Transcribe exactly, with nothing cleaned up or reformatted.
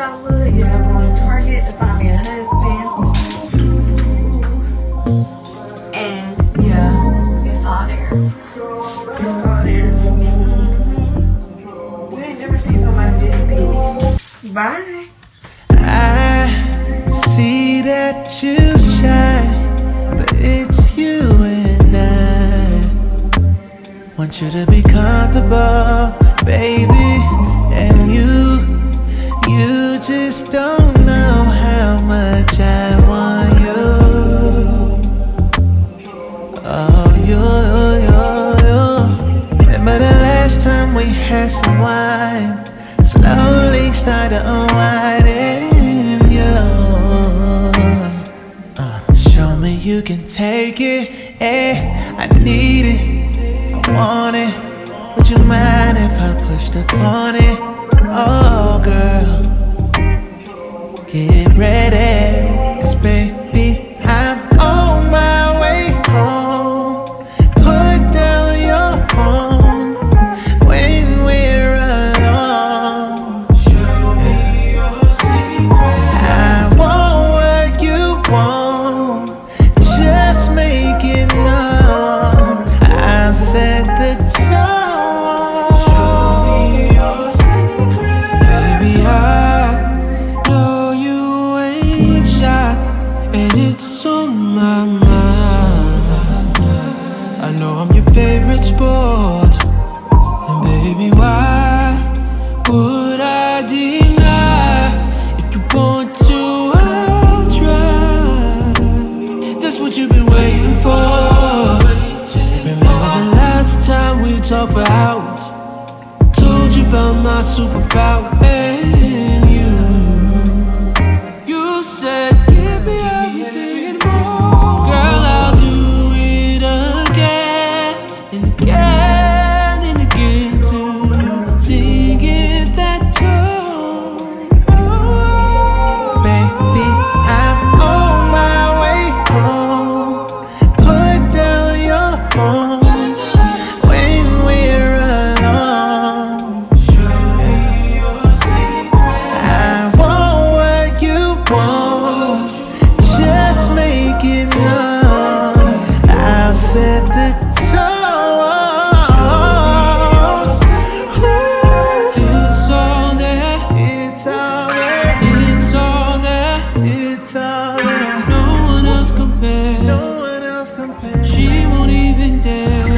I would, you know, going to Target to find me a husband. And yeah, it's all there. It's all there. Mm-hmm. You ain't never seen somebody this big. Bye. I see that you shine, but it's you and I. Want you to be comfortable, baby. And you, you just don't know how much I want you. Oh, you, you, you. Remember the last time we had some wine? Slowly started unwinding you. uh, Show me you can take it, eh? I need it, I want it. Would you mind if I pushed upon it? Oh girl, get ready, 'cause baby, I'm on my way home. Put down your phone when we're alone. Show me your secret. I want what you want, just make it known. I'll set the tone. And it's on my mind. I know I'm your favorite sport. And baby, why would I deny? If you want to, I'll try. That's what you've been waiting for. Remember the last time we talked for hours? Told you about my superpower. And you, you said, give me everything and more. Girl, I'll do it again and again and again till you singing that tone. Oh. Baby, I'm on my way home. Put down your phone when we're alone. Show me your secret. I want what you want, just make it known. I'll set the tone. It's all there. It's all there. It's all there. It's all there. No one else compares. No one else compares. She won't even dare.